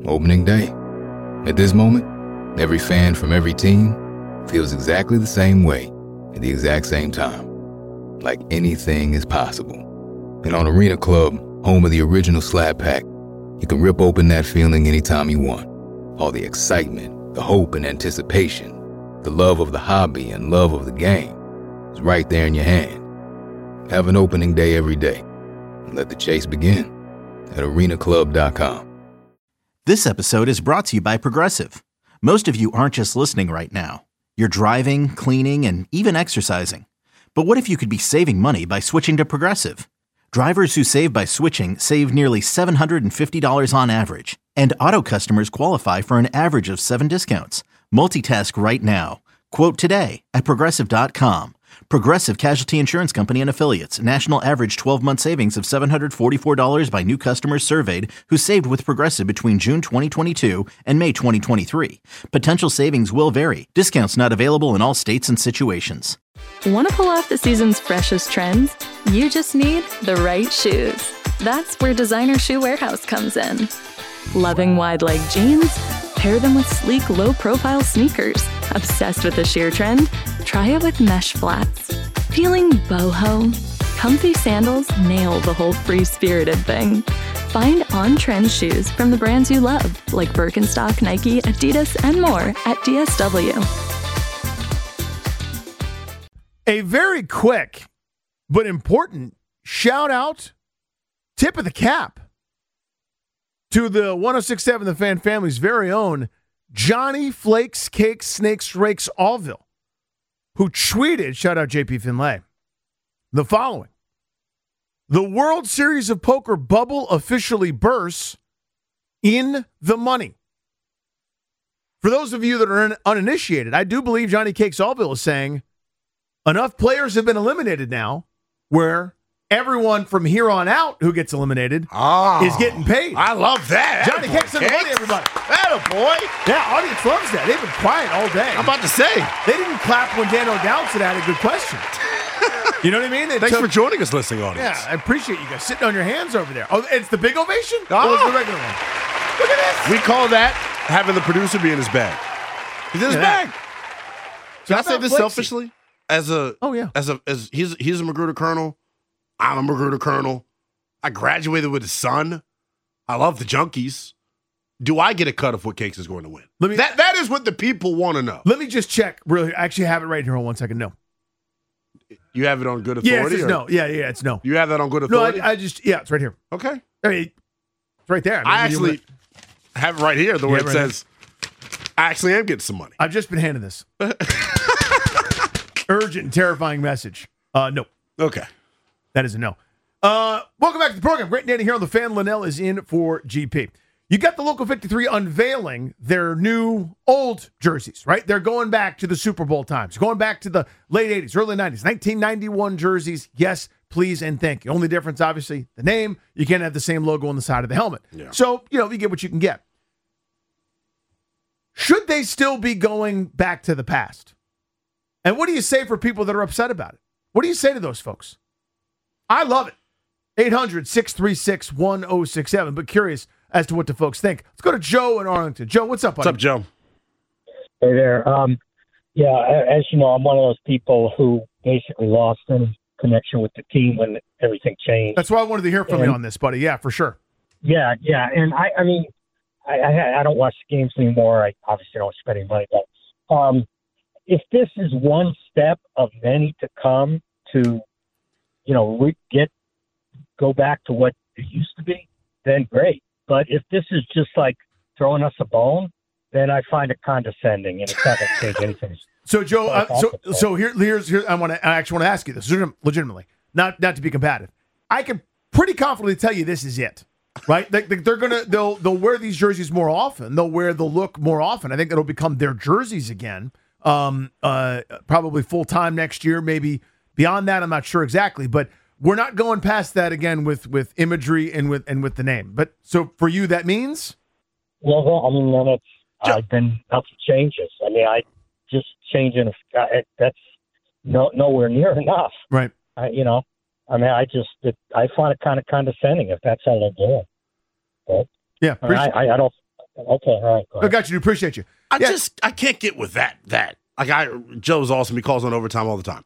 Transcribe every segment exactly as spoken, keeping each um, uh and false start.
Opening day. At this moment, every fan from every team feels exactly the same way at the exact same time. Like anything is possible. And on Arena Club, home of the original Slap Pack, you can rip open that feeling anytime you want. All the excitement, the hope and anticipation, the love of the hobby and love of the game is right there in your hand. Have an opening day every day. And let the chase begin at arena club dot com. This episode is brought to you by Progressive. Most of you aren't just listening right now. You're driving, cleaning, and even exercising. But what if you could be saving money by switching to Progressive? Drivers who save by switching save nearly seven hundred fifty dollars on average. And auto customers qualify for an average of seven discounts. Multitask right now. Quote today at progressive dot com. Progressive Casualty Insurance Company and Affiliates. National average twelve-month savings of seven hundred forty-four dollars by new customers surveyed who saved with Progressive between June twenty twenty-two and May twenty twenty-three. Potential savings will vary. Discounts not available in all states and situations. Want to pull off the season's freshest trends? You just need the right shoes. That's where Designer Shoe Warehouse comes in. Loving wide leg jeans? Pair them with sleek, low-profile sneakers. Obsessed with the sheer trend? Try it with mesh flats. Feeling boho? Comfy sandals nail the whole free-spirited thing. Find on-trend shoes from the brands you love, like Birkenstock, Nike, Adidas, and more at D S W. A very quick but important shout-out, tip of the cap, to the one oh six point seven The Fan family's very own Johnny Flakes, Cakes, Snakes, Rakes, Allville, who tweeted, shout out J P Finlay, the following. The World Series of Poker bubble officially bursts in the money. For those of you that are un- uninitiated, I do believe Johnny Cakes Allville is saying enough players have been eliminated now where everyone from here on out who gets eliminated oh, is getting paid. I love that. Johnny Cakes in the money, everybody. Atta boy. Yeah, audience loves that. They've been quiet all day. I'm about to say. They didn't clap when Dan O'Dowd said I had a good question. You know what I mean? It Thanks took, for joining us, listening audience. Yeah, I appreciate you guys sitting on your hands over there. Oh, it's the big ovation? Oh. Or it's the regular one? Look at this. We call that having the producer be in his bag. He's in his Yeah. bag. Can I say this Flexi. selfishly? As a oh yeah, as a as he's he's a Magruder Colonel. I'm a Magruder Colonel. I graduated with his son. I love the Junkies. Do I get a cut of what Cakes is going to win? Let me, that that is what the people want to know. Let me just check. Really, I actually have it right here. Hold on one second. No. You have it on good authority? Yeah, it's no. Yeah, yeah, it's no. You have that on good authority? No, I, I just, yeah, it's right here. Okay. I mean, it's right there. I, mean, I actually have it right here, the way yeah, it right says, here. I actually am getting some money. I've just been handed this. Urgent and terrifying message. Uh, no. Okay. That is a no. Uh, welcome back to the program. Grant and Danny here on the Fan. Linnell is in for G P. You got the Local fifty-three unveiling their new old jerseys, right? They're going back to the Super Bowl times, going back to the late eighties, early nineties, nineteen ninety-one jerseys. Yes, please, and thank you. Only difference, obviously, the name. You can't have the same logo on the side of the helmet. Yeah. So, you know, you get what you can get. Should they still be going back to the past? And what do you say for people that are upset about it? What do you say to those folks? I love it. eight hundred, six three six, one oh six seven. But curious as to what the folks think. Let's go to Joe in Arlington. Joe, what's up, buddy? What's up, Joe? Hey there. Um, yeah, as you know, I'm one of those people who basically lost any connection with the team when everything changed. That's why I wanted to hear from and, you on this, buddy. Yeah, for sure. Yeah, yeah. And I, I mean, I, I, I don't watch the games anymore. I obviously don't spend any money. But um, if this is one step of many to come to, you know, re- get go back to what it used to be, then great. But if this is just like throwing us a bone, then I find it condescending, and it's not going to change anything. So, Joe, uh, so so here, here's here. I want to. I actually want to ask you this legitimately, not not to be combative. I can pretty confidently tell you this is it, right? They, they're gonna they'll they'll wear these jerseys more often. They'll wear the look more often. I think it'll become their jerseys again. Um, uh, probably full time next year, maybe beyond that. I'm not sure exactly, but we're not going past that again with with imagery and with and with the name. But so for you, that means. Well, well I mean, then it's I've been up to changes. I mean, I just changing uh, that's no nowhere near enough. Right. I, you know, I mean, I just it, I find it kind of condescending if that's how they're doing. But, yeah. I, I, I don't Okay, all right. Go I got you. Appreciate you. I Yeah. just I can't get with that. That like I Joe's awesome. He calls on overtime all the time.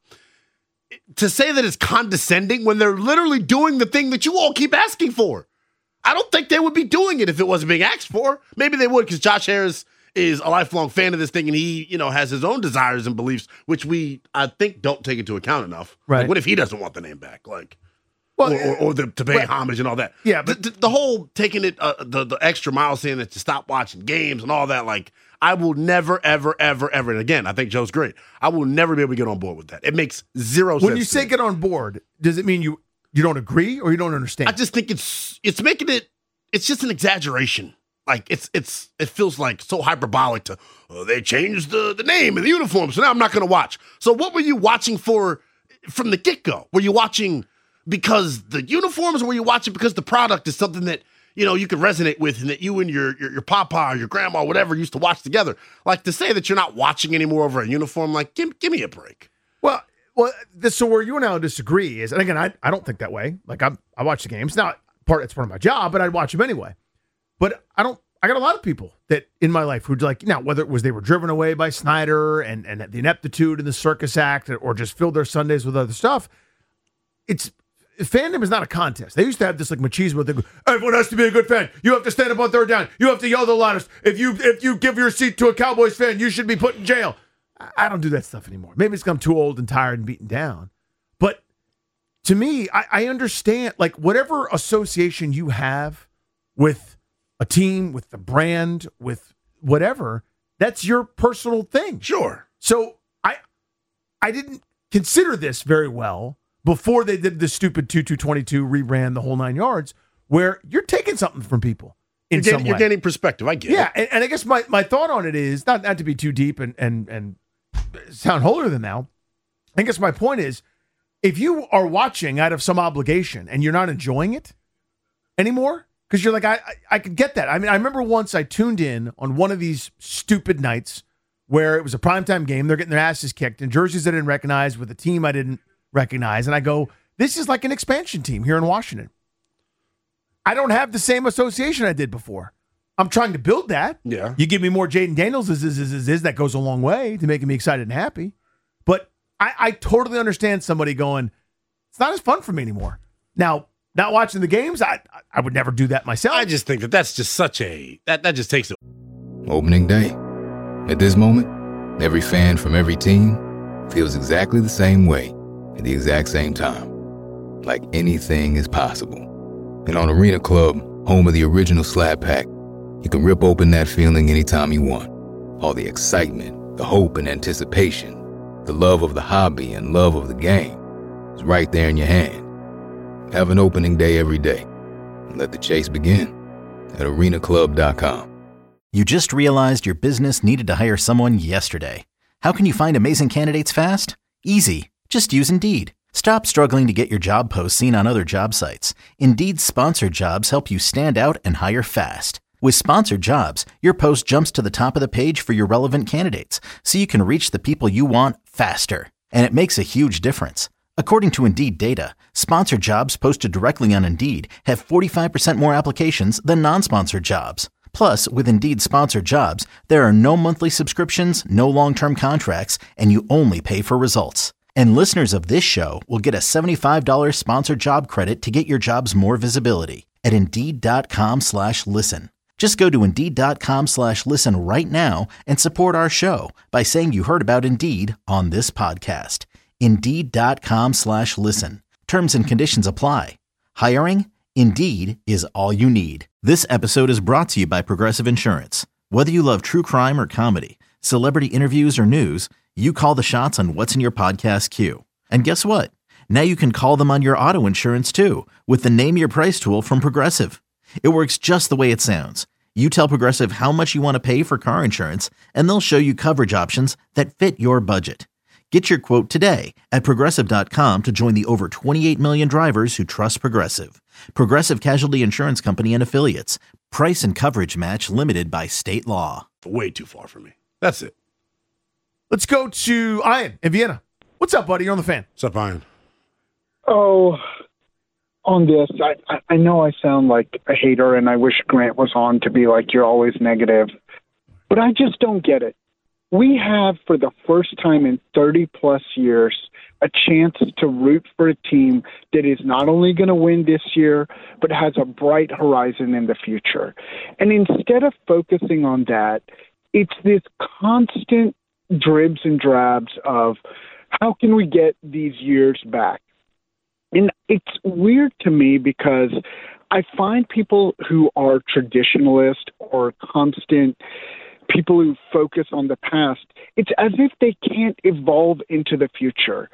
To say that it's condescending when they're literally doing the thing that you all keep asking for. I don't think they would be doing it if it wasn't being asked for. Maybe they would because Josh Harris is a lifelong fan of this thing and he, you know, has his own desires and beliefs, which we I think don't take into account enough. Right. Like, what if he doesn't want the name back? Like. Well, or, or, or the, to pay but- homage and all that. Yeah, but- the, the, the whole taking it, uh, the the extra mile, saying that to stop watching games and all that. Like, I will never, ever, ever, ever. And again, I think Joe's great. I will never be able to get on board with that. It makes zero sense. When you to say me. get on board, does it mean you you don't agree or you don't understand? I just think it's it's making it. It's just an exaggeration. Like it's it's it feels like so hyperbolic to oh, they changed the the name and the uniform, so now I'm not going to watch. So what were you watching for from the get go? Were you watching because the uniforms, or were you watching because the product is something that, you know, you can resonate with and that you and your, your, your papa or your grandma or whatever used to watch together? Like, to say that you're not watching anymore over a uniform, like, give, give me a break. Well, well, this, so where you and I disagree is, and again, I, I don't think that way. Like, I I watch the games. Now, part it's part of my job, but I'd watch them anyway. But I don't, I got a lot of people that in my life who'd like, now, whether it was they were driven away by Snyder and, and the ineptitude and the circus act, or just filled their Sundays with other stuff, it's, fandom is not a contest. They used to have this like machismo thing. Everyone has to be a good fan. You have to stand up on third down. You have to yell the loudest. If you if you give your seat to a Cowboys fan, you should be put in jail. I don't do that stuff anymore. Maybe it's because I'm too old and tired and beaten down. But to me, I, I understand, like, whatever association you have with a team, with the brand, with whatever, that's your personal thing. Sure. So I I didn't consider this very well before they did the stupid two two twenty-two rebrand, the whole nine yards, where you're taking something from people in You're getting, some way. you're getting perspective. I get Yeah, it. and, and I guess my, my thought on it is, not, not to be too deep and, and, and sound holier than thou, I guess my point is, if you are watching out of some obligation and you're not enjoying it anymore, because you're like, I, I I could get that. I mean, I remember once I tuned in on one of these stupid nights where it was a primetime game, they're getting their asses kicked, and jerseys I didn't recognize with a team I didn't recognize, and I go, this is like an expansion team here in Washington. I don't have the same association I did before. I'm trying to build that. Yeah. You give me more Jaden Daniels, is, is, is, is, is, that goes a long way to making me excited and happy. But I, I totally understand somebody going, it's not as fun for me anymore. Now, not watching the games, I I would never do that myself. I just think that that's just such a, that, that just takes it. Opening day. At this moment, every fan from every team feels exactly the same way at the exact same time. Like anything is possible. And on Arena Club, home of the original Slab Pack, you can rip open that feeling anytime you want. All the excitement, the hope and anticipation, the love of the hobby and love of the game is right there in your hand. Have an opening day every day. And let the chase begin at arena club dot com. You just realized your business needed to hire someone yesterday. How can you find amazing candidates fast? Easy. Just use Indeed. Stop struggling to get your job posts seen on other job sites. Indeed's sponsored jobs help you stand out and hire fast. With sponsored jobs, your post jumps to the top of the page for your relevant candidates, so you can reach the people you want faster. And it makes a huge difference. According to Indeed data, sponsored jobs posted directly on Indeed have forty-five percent more applications than non-sponsored jobs. Plus, with Indeed sponsored jobs, there are no monthly subscriptions, no long-term contracts, and you only pay for results. And listeners of this show will get a seventy-five dollars sponsored job credit to get your jobs more visibility at Indeed.com slash listen. Just go to Indeed.com slash listen right now and support our show by saying you heard about Indeed on this podcast. Indeed.com slash listen. Terms and conditions apply. Hiring? Indeed is all you need. This episode is brought to you by Progressive Insurance. Whether you love true crime or comedy, celebrity interviews or news, you call the shots on what's in your podcast queue. And guess what? Now you can call them on your auto insurance too with the Name Your Price tool from Progressive. It works just the way it sounds. You tell Progressive how much you want to pay for car insurance, and they'll show you coverage options that fit your budget. Get your quote today at Progressive dot com to join the over twenty-eight million drivers who trust Progressive. Progressive Casualty Insurance Company and Affiliates. Price and coverage match limited by state law. Way too far for me. That's it. Let's go to Ian in Vienna. What's up, buddy? You're on the Fan. What's up, Ian? Oh, on this, I, I know I sound like a hater, and I wish Grant was on to be like, you're always negative, but I just don't get it. We have, for the first time in thirty plus years, a chance to root for a team that is not only going to win this year, but has a bright horizon in the future. And instead of focusing on that, it's this constant dribs and drabs of how can we get these years back? And it's weird to me because I find people who are traditionalist or constant people who focus on the past, it's as if they can't evolve into the future.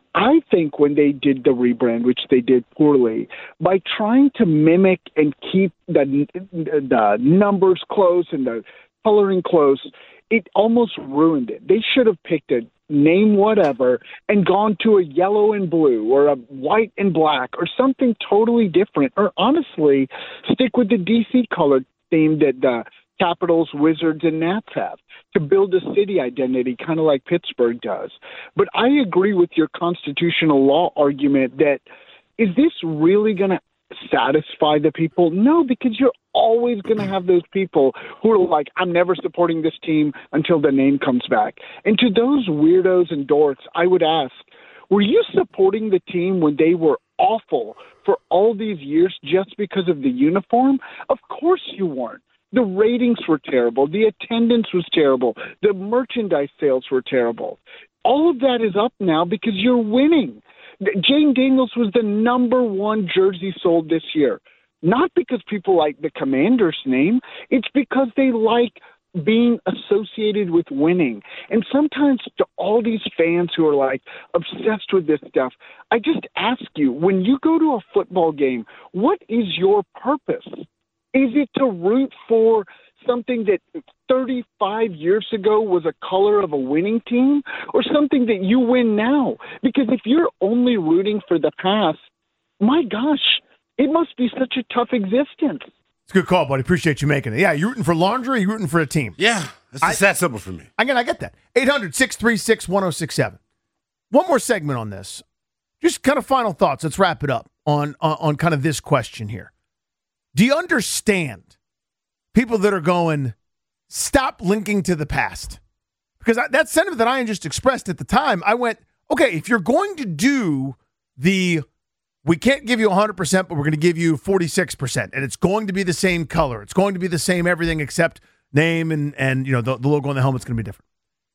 I think when they did the rebrand, which they did poorly, by trying to mimic and keep the, the numbers close and the coloring close, it almost ruined it. They should have picked a name whatever and gone to a yellow and blue or a white and black or something totally different, or honestly stick with the D C color theme that the Capitals, Wizards, and Nats have to build a city identity, kind of like Pittsburgh does. But I agree with your constitutional law argument that is this really going to satisfy the people? No, because you're always going to have those people who are like, I'm never supporting this team until the name comes back. And to those weirdos and dorks, I would ask, were you supporting the team when they were awful for all these years just because of the uniform? Of course you weren't. The ratings were terrible. The attendance was terrible. The merchandise sales were terrible. All of that is up now because you're winning. Jane Daniels was the number one jersey sold this year. Not because people like the Commander's name. It's because they like being associated with winning. And sometimes to all these fans who are like obsessed with this stuff, I just ask you, when you go to a football game, what is your purpose? Is it to root for something that thirty-five years ago was a color of a winning team, or something that you win now? Because if you're only rooting for the past, my gosh, it must be such a tough existence. It's a good call, buddy. Appreciate you making it. Yeah, you rooting for laundry, you rooting for a team. Yeah, it's just that simple for me. Again, I get that. eight hundred, six three six, one oh six seven. One more segment on this. Just kind of final thoughts. Let's wrap it up on, on, on kind of this question here. Do you understand people that are going, stop linking to the past? Because I, that sentiment that I just expressed at the time, I went, okay, if you're going to do the, we can't give you one hundred percent, but we're going to give you forty-six percent, and it's going to be the same color. It's going to be the same everything except name and, and you know, the, the logo on the helmet's going to be different.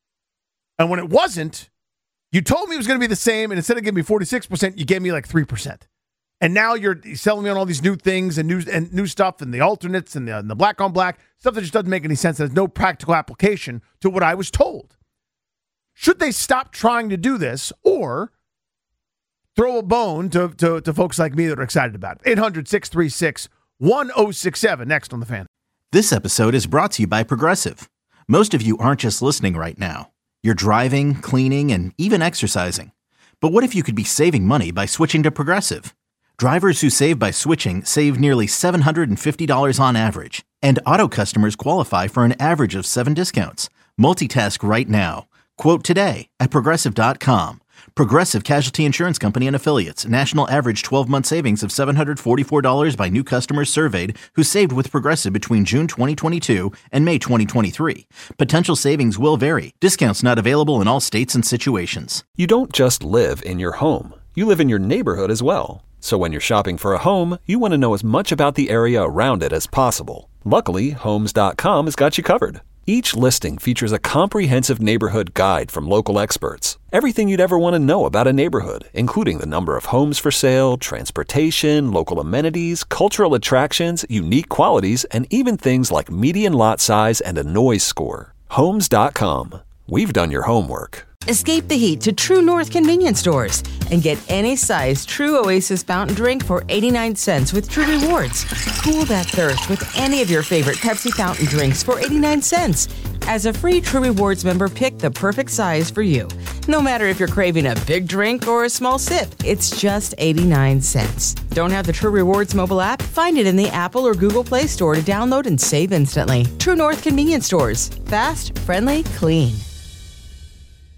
And when it wasn't, you told me it was going to be the same, and instead of giving me forty-six percent, you gave me like three percent. And now you're selling me on all these new things and new and new stuff and the alternates and the, and the black on black, stuff that just doesn't make any sense. There's no practical application to what I was told. Should they stop trying to do this or throw a bone to, to, to folks like me that are excited about it? eight hundred, six three six, one oh six seven. Next on The Fan. This episode is brought to you by Progressive. Most of you aren't just listening right now. You're driving, cleaning, and even exercising. But what if you could be saving money by switching to Progressive? Drivers who save by switching save nearly seven hundred fifty dollars on average, and auto customers qualify for an average of seven discounts. Multitask right now. Quote today at Progressive dot com. Progressive Casualty Insurance Company and Affiliates. National average twelve-month savings of seven hundred forty-four dollars by new customers surveyed who saved with Progressive between June twenty twenty-two and May twenty twenty-three. Potential savings will vary. Discounts not available in all states and situations. You don't just live in your home. You live in your neighborhood as well. So when you're shopping for a home, you want to know as much about the area around it as possible. Luckily, Homes dot com has got you covered. Each listing features a comprehensive neighborhood guide from local experts. Everything you'd ever want to know about a neighborhood, including the number of homes for sale, transportation, local amenities, cultural attractions, unique qualities, and even things like median lot size and a noise score. Homes dot com. We've done your homework. Escape the heat to True North convenience stores and get any size True Oasis fountain drink for eighty-nine cents with True Rewards. Cool that thirst with any of your favorite Pepsi fountain drinks for eighty-nine cents. As a free True Rewards member, pick the perfect size for you. No matter if you're craving a big drink or a small sip, it's just eighty-nine cents. Don't have the True Rewards mobile app? Find it in the Apple or Google Play Store to download and save instantly. True North convenience stores. Fast, friendly, clean.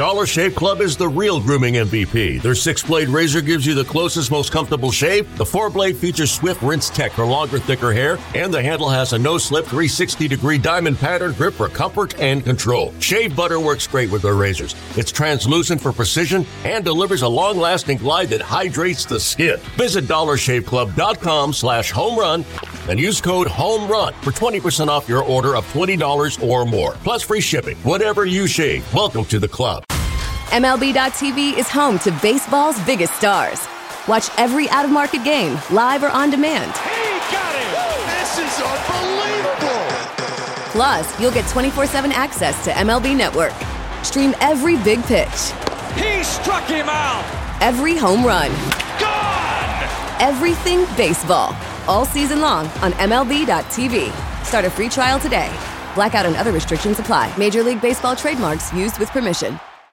Dollar Shave Club is the real grooming M V P. Their six-blade razor gives you the closest, most comfortable shave. The four-blade features Swift Rinse Tech for longer, thicker hair, and the handle has a no-slip three sixty degree diamond pattern grip for comfort and control. Shave butter works great with their razors. It's translucent for precision and delivers a long-lasting glide that hydrates the skin. Visit dollar shave club dot com slash home run and use code HOMERUN for twenty percent off your order of twenty dollars or more, plus free shipping. Whatever you shave, welcome to the club. M L B dot T V is home to baseball's biggest stars. Watch every out-of-market game, live or on demand. He got it! This is unbelievable! Plus, you'll get twenty-four seven access to M L B Network. Stream every big pitch. He struck him out! Every home run. Gone! Everything baseball. All season long on M L B dot T V. Start a free trial today. Blackout and other restrictions apply. Major League Baseball trademarks used with permission.